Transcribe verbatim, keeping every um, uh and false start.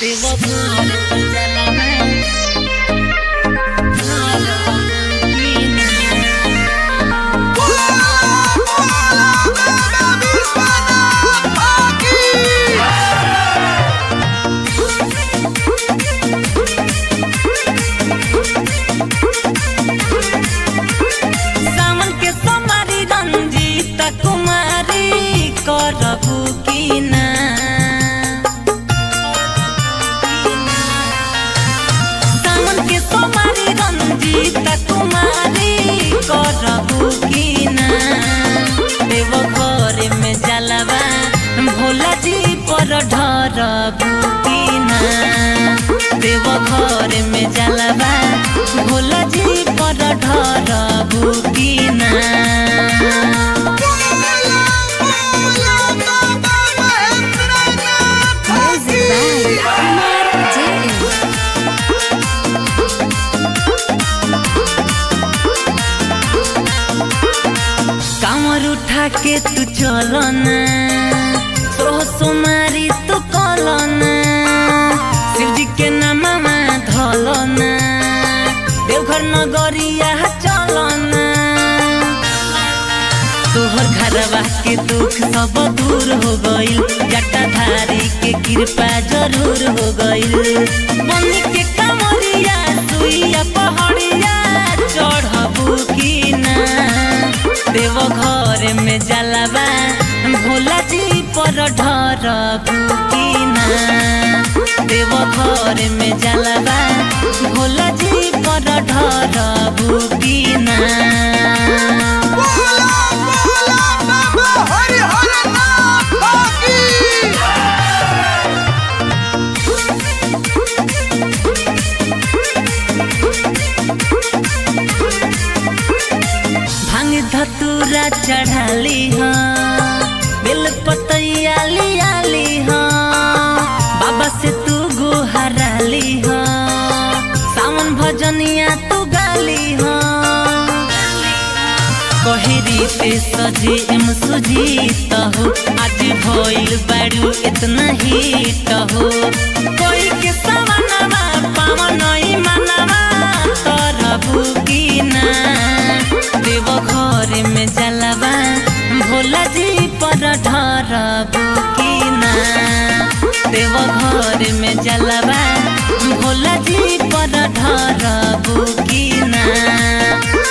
भोला जी पर ढरबुकिना देव घर में जलवा भोला जी पर ढरबुकिना। कांवर उठा के तू चलना सोमारी तू कलना शिवजी के नामा धलना देवघर नगरिया चलना तोहर घरवा के दुख सब दूर हो गइल जटाधारी के कृपा जरूर हो गइल बनी के कमरिया सुइया पहाड़िया चढ़बू की ना देवघर में जलवा भोला जी पर ढरबुकिना देवघर में जलवा भोला जी पर ढरबुकिना। भांग धतूरा चढ़ाली हाँ बेल पतैया लियाली हाँ बाबा से तू गुहाराली हाँ सावन भजनिया तू गाली हाँ कहेरी पे सजी एम सुजीत हो आज भइल बारू इतना हिट हो कोई के सवनवा पावन मनवा तरबुकिना देवघर में जलवा भोला जी पर ढरबुकिना देवघर में जलवा भोला जी पर ढरबुकिना।